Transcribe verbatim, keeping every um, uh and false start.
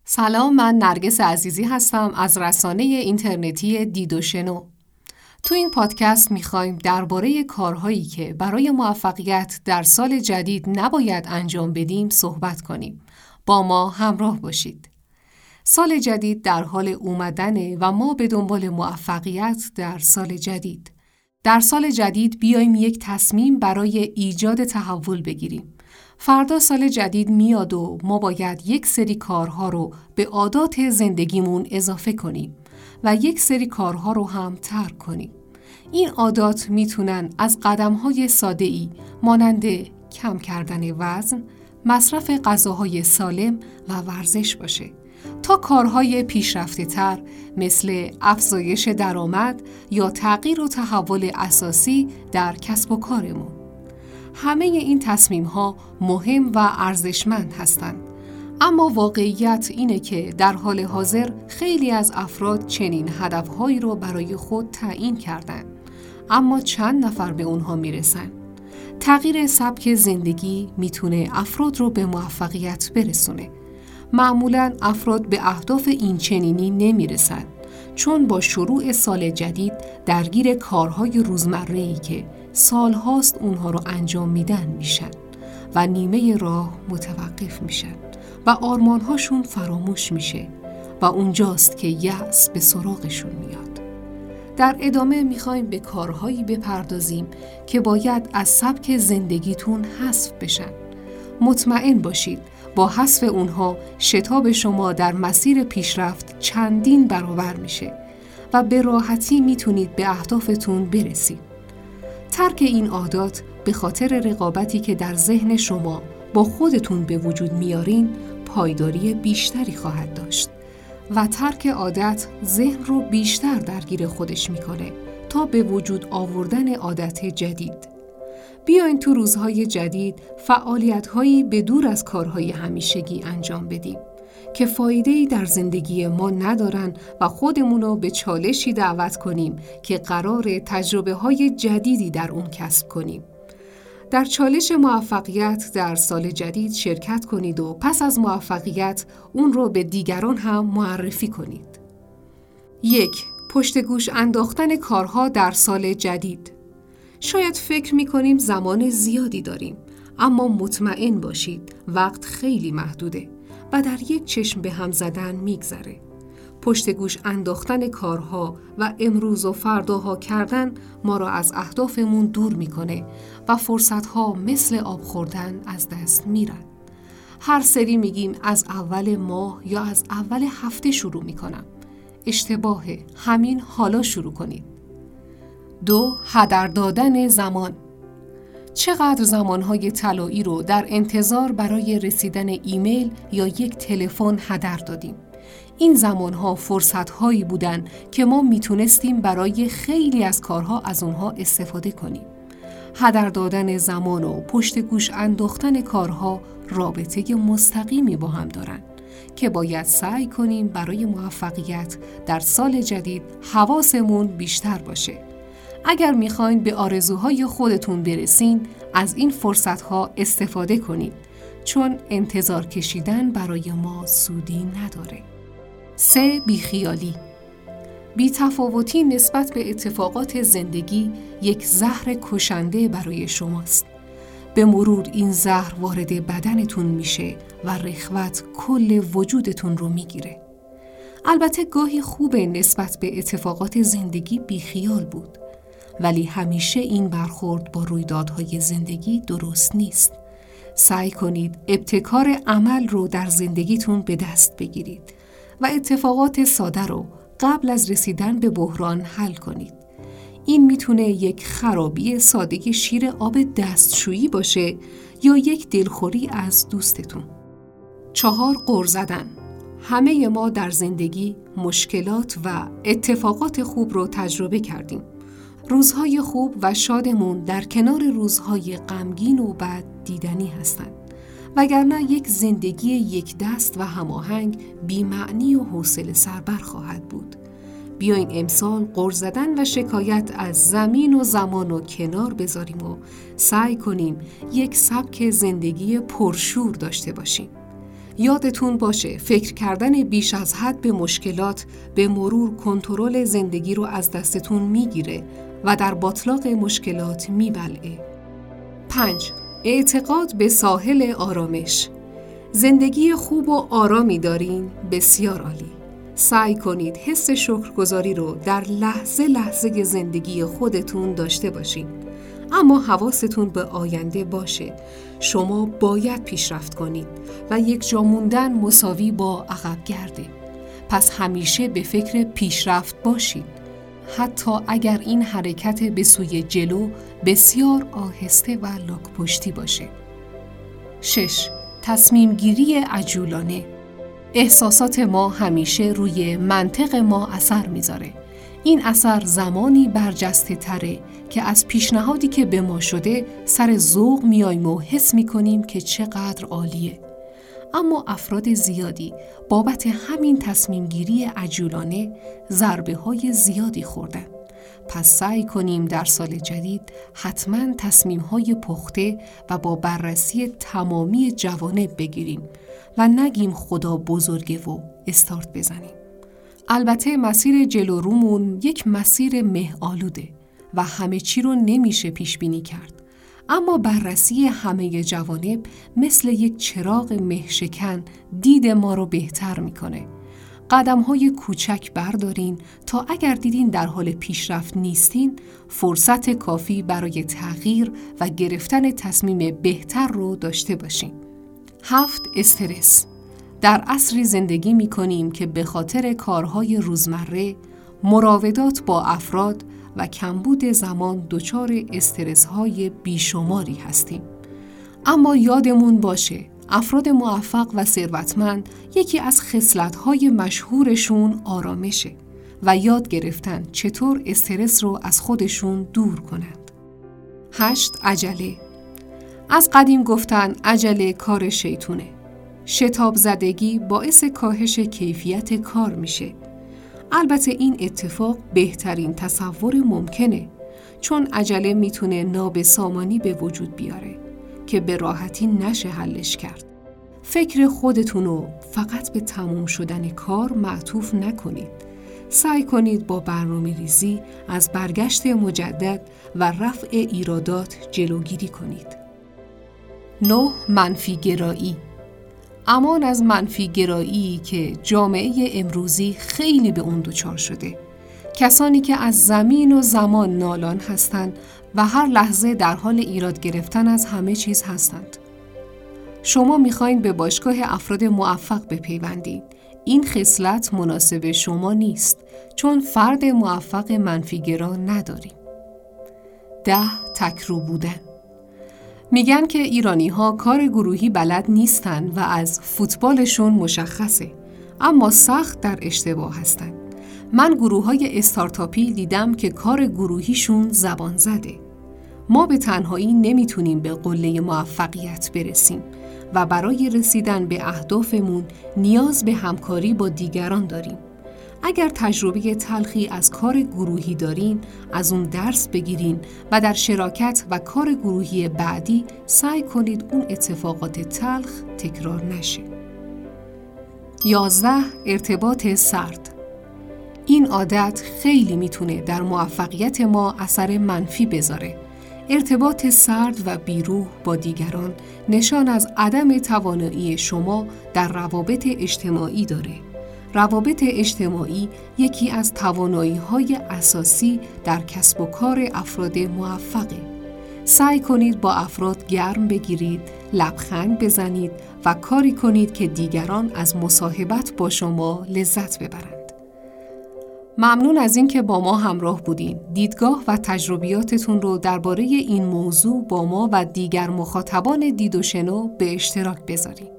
سلام، من نرگس عزیزی هستم از رسانه اینترنتی دید و شنو. تو این پادکست میخوایم درباره کارهایی که برای موفقیت در سال جدید نباید انجام بدیم صحبت کنیم. با ما همراه باشید. سال جدید در حال اومدنه و ما به دنبال موفقیت در سال جدید. در سال جدید بیایم یک تصمیم برای ایجاد تحول بگیریم. فردا سال جدید میاد و ما باید یک سری کارها رو به عادات زندگیمون اضافه کنیم و یک سری کارها رو هم ترک کنیم. این عادات میتونن از قدم‌های ساده‌ای مانند کم کردن وزن، مصرف غذاهای سالم و ورزش باشه تا کارهای پیشرفته‌تر مثل افزایش درآمد یا تغییر و تحول اساسی در کسب و کارمون. همه این تصمیم‌ها مهم و ارزشمند هستند. اما واقعیت اینه که در حال حاضر خیلی از افراد چنین هدف‌هایی رو برای خود تعیین کردن، اما چند نفر به اونها میرسن. تغییر سبک زندگی میتونه افراد رو به موفقیت برسونه. معمولاً افراد به اهداف این چنینی نمیرسن، چون با شروع سال جدید درگیر کارهای روزمره‌ای که سالهاست اونها رو انجام میدن میشن و نیمه راه متوقف میشن و آرمانهاشون فراموش میشه و اونجاست که یأس به سراغشون میاد. در ادامه میخوایم به کارهایی بپردازیم که باید از سبک زندگیتون حذف بشن. مطمئن باشید با حذف اونها شتاب شما در مسیر پیشرفت چندین برابر میشه و به راحتی میتونید به اهدافتون برسید. ترک این عادات به خاطر رقابتی که در ذهن شما با خودتون به وجود میارین پایداری بیشتری خواهد داشت و ترک عادت ذهن رو بیشتر درگیر خودش میکنه تا به وجود آوردن عادت جدید. بیاین تو روزهای جدید فعالیت‌هایی به دور از کارهای همیشگی انجام بدیم که فایده‌ای در زندگی ما ندارن و خودمون رو به چالشی دعوت کنیم که قرار تجربه‌های جدیدی در اون کسب کنیم. در چالش موفقیت در سال جدید شرکت کنید و پس از موفقیت اون رو به دیگران هم معرفی کنید. یک، پشت گوش انداختن کارها در سال جدید. شاید فکر می‌کنیم زمان زیادی داریم، اما مطمئن باشید وقت خیلی محدوده و در یک چشم به هم زدن میگذره. پشت گوش انداختن کارها و امروز و فرداها کردن ما را از اهدافمون دور میکنه و فرصتها مثل آب خوردن از دست میرن. هر سری میگیم از اول ماه یا از اول هفته شروع میکنم. اشتباهه، همین حالا شروع کنید. دو، هدر دادن زمان. چقدر زمانهای طلایی رو در انتظار برای رسیدن ایمیل یا یک تلفن هدر دادیم. این زمانها فرصتهایی بودن که ما میتونستیم برای خیلی از کارها از اونها استفاده کنیم. هدر دادن زمان و پشت گوش انداختن کارها رابطه مستقیمی با هم دارن که باید سعی کنیم برای موفقیت در سال جدید حواسمون بیشتر باشه. اگر میخواین به آرزوهای خودتون برسین، از این فرصتها استفاده کنید، چون انتظار کشیدن برای ما سودی نداره. سه، بیخیالی. بی‌تفاوتی نسبت به اتفاقات زندگی یک زهر کشنده برای شماست. به مرور این زهر وارد بدنتون میشه و رخوت کل وجودتون رو میگیره. البته گاهی خوبه نسبت به اتفاقات زندگی بیخیال بود، ولی همیشه این برخورد با رویدادهای زندگی درست نیست. سعی کنید ابتکار عمل رو در زندگیتون به دست بگیرید و اتفاقات ساده رو قبل از رسیدن به بحران حل کنید. این میتونه یک خرابی ساده شیر آب دستشویی باشه یا یک دلخوری از دوستتون. چهار، غر زدن. همه ما در زندگی مشکلات و اتفاقات خوب رو تجربه کردیم. روزهای خوب و شادمون در کنار روزهای غمگین و بد دیدنی هستند. وگرنه یک زندگی یک دست و هماهنگ بی‌معنی و حوصله سربر خواهد بود. بیاین امسال غر زدن و شکایت از زمین و زمان و کنار بذاریم و سعی کنیم یک سبک زندگی پرشور داشته باشیم. یادتون باشه فکر کردن بیش از حد به مشکلات به مرور کنترل زندگی رو از دستتون میگیره و در باتلاق مشکلات میبلعه. پنج. اعتقاد به ساحل آرامش. زندگی خوب و آرامی دارین؟ بسیار عالی. سعی کنید حس شکرگزاری رو در لحظه لحظه زندگی خودتون داشته باشین. اما حواستون به آینده باشه. شما باید پیشرفت کنید و یک جا موندن مساوی با عقب گرده. پس همیشه به فکر پیشرفت باشید. حتی اگر این حرکت به سوی جلو بسیار آهسته و لاک‌پشتی باشه. شش. تصمیم گیری عجولانه. احساسات ما همیشه روی منطق ما اثر میذاره. این اثر زمانی برجسته تره که از پیشنهادی که به ما شده سر ذوق میایم و حس میکنیم که چقدر عالیه. اما افراد زیادی بابت همین تصمیم گیری عجولانه ضربه های زیادی خوردن. پس سعی کنیم در سال جدید حتما تصمیم های پخته و با بررسی تمامی جوانب بگیریم و نگیم خدا بزرگه و استارت بزنیم. البته مسیر جلو رومون یک مسیر مه آلوده و همه چی رو نمیشه پیش بینی کرد. اما بررسی همه جوانب مثل یک چراغ مه شکن دید ما رو بهتر میکنه. قدم‌های کوچک بردارین تا اگر دیدین در حال پیشرفت نیستین، فرصت کافی برای تغییر و گرفتن تصمیم بهتر رو داشته باشین. هفت. استرس. در عصری زندگی می‌کنیم که به خاطر کارهای روزمره، مراودات با افراد و کمبود زمان دچار استرس‌های بیشماری هستیم. اما یادمون باشه افراد موفق و ثروتمند یکی از خصلت‌های مشهورشون آرامشه و یاد گرفتن چطور استرس رو از خودشون دور کنند. هشت. عجله. از قدیم گفتن عجله کار شیطونه. شتاب زدگی باعث کاهش کیفیت کار میشه. البته این اتفاق بهترین تصور ممکنه، چون عجله میتونه نابسامانی به وجود بیاره که به راحتی نشه حلش کرد. فکر خودتونو فقط به تموم شدن کار معطوف نکنید. سعی کنید با برنامه ریزی از برگشت مجدد و رفع ایرادات جلوگیری کنید. نه. منفی گرایی. امان از منفی گرایی که جامعه امروزی خیلی به اون دچار شده. کسانی که از زمین و زمان نالان هستند و هر لحظه در حال ایراد گرفتن از همه چیز هستند. شما میخواین به باشگاه افراد موفق بپیوندید. این خصلت مناسب شما نیست، چون فرد موفق منفیگرا نداریم. ده. تکرو بودن. میگن که ایرانی ها کار گروهی بلد نیستن و از فوتبالشون مشخصه، اما سخت در اشتباه هستن. من گروه های استارتاپی دیدم که کار گروهیشون زبان زده. ما به تنهایی نمیتونیم به قله موفقیت برسیم و برای رسیدن به اهدافمون نیاز به همکاری با دیگران داریم. اگر تجربه تلخی از کار گروهی دارین، از اون درس بگیرین و در شراکت و کار گروهی بعدی سعی کنید اون اتفاقات تلخ تکرار نشه. یازده. ارتباط سرد. این عادت خیلی میتونه در موفقیت ما اثر منفی بذاره. ارتباط سرد و بیروح با دیگران نشان از عدم توانایی شما در روابط اجتماعی داره. روابط اجتماعی یکی از توانایی‌های اساسی در کسب و کار افراد موفقه. سعی کنید با افراد گرم بگیرید، لبخند بزنید و کاری کنید که دیگران از مصاحبت با شما لذت ببرند. ممنون از این که با ما همراه بودین. دیدگاه و تجربیاتتون رو درباره این موضوع با ما و دیگر مخاطبان دید و شنو به اشتراک بذارید.